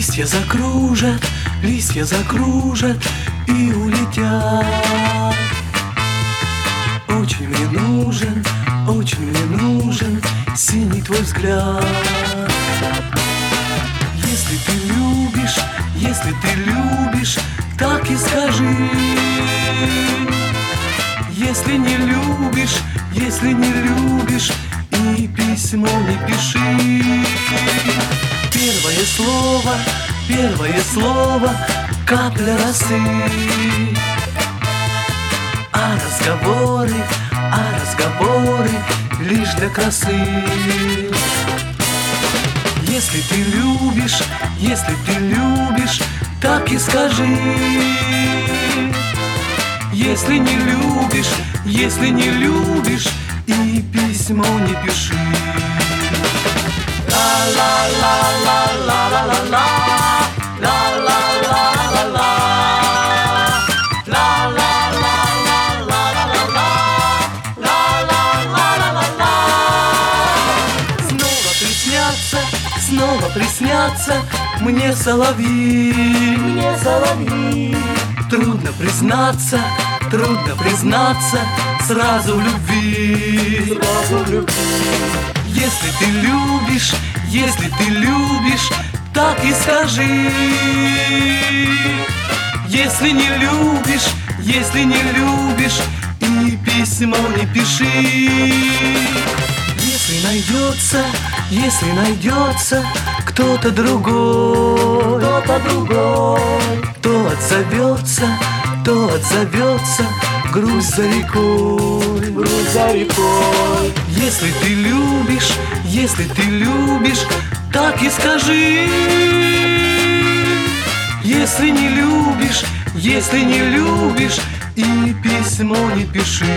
листья закружат и улетят. Очень мне нужен синий твой взгляд. Если ты любишь, так и скажи. Если не любишь, и письмо не пиши. Первое слово, капля росы. А разговоры лишь для красы. Если ты любишь, так и скажи. Если не любишь, и письмо не пиши. Снова приснятся мне соловьи. Трудно признаться сразу в любви. Если ты любишь, так и скажи. Если не любишь, и письмо не пиши. Если найдется кто-то другой, то отзовется грусть за рекой. Если ты любишь, так и скажи. Если не любишь, и письмо не пиши.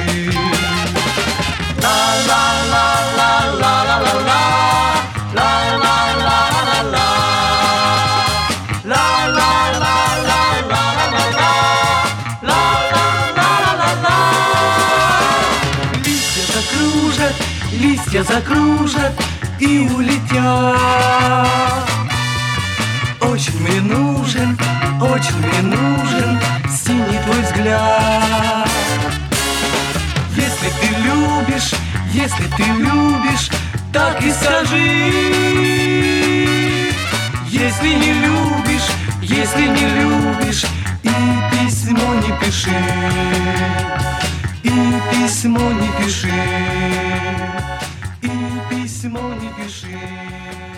Листья закружат и улетят. Очень мне нужен синий твой взгляд. Если ты любишь, так и скажи. Если не любишь, и письмо не пиши. И письмо не пиши.